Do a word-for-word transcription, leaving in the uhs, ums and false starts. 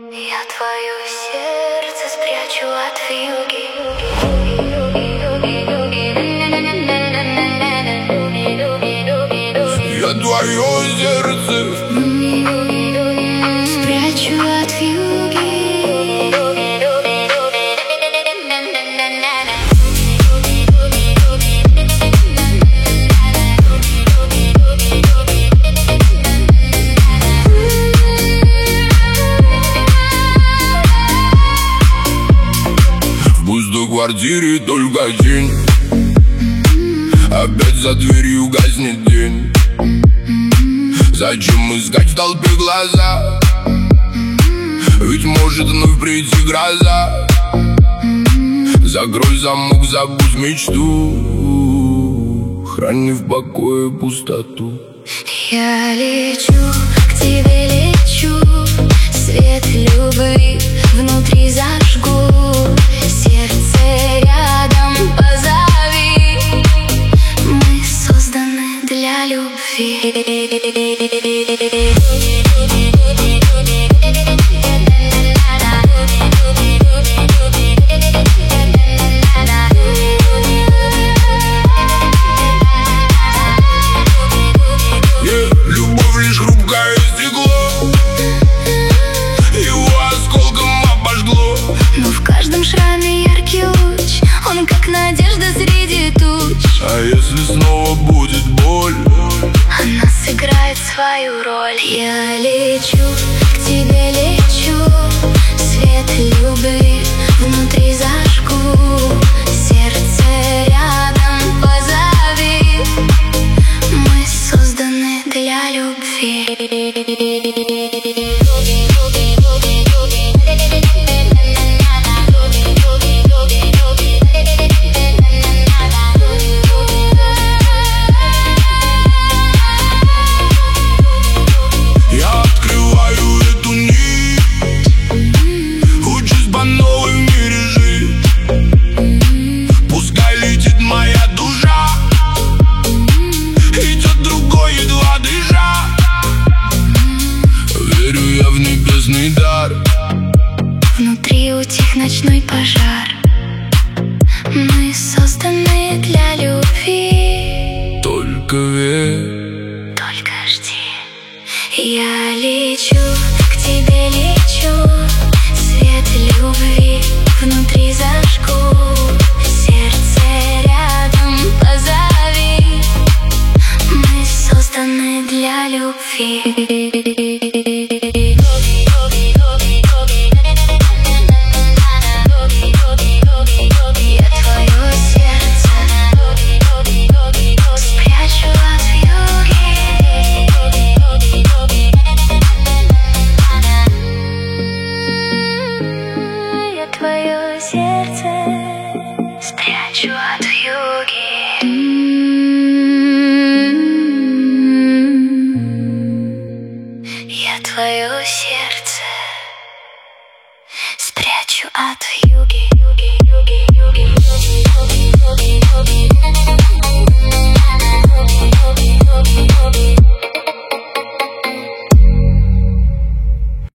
Я твое сердце спрячу от вьюги. Я твое сердце спрячу от вьюги. в пустой квартире только тень. Опять за дверью гаснет день. Зачем искать в толпе глаза? Ведь может вновь прийти гроза. Закрой замок, забудь мечту, храни в покое пустоту. Я лечу, к тебе лечу, свет любви внутри зажгу. Сердце рядом, позови, мы созданы для любви. Надежда среди туч. А если снова будет боль, она сыграет свою роль. Я лечу, к тебе лечу, свет любви внутри зажгу. Сердце рядом, позови, мы созданы для любви. Дар. Внутри утих ночной пожар. Мы созданы для любви. Только верь, только жди. Я лечу, к тебе лечу, свет любви внутри зажгу. Сердце рядом, позови, мы созданы для любви. Твое сердце спрячу от вьюги. Я твое сердце спрячу от вьюги.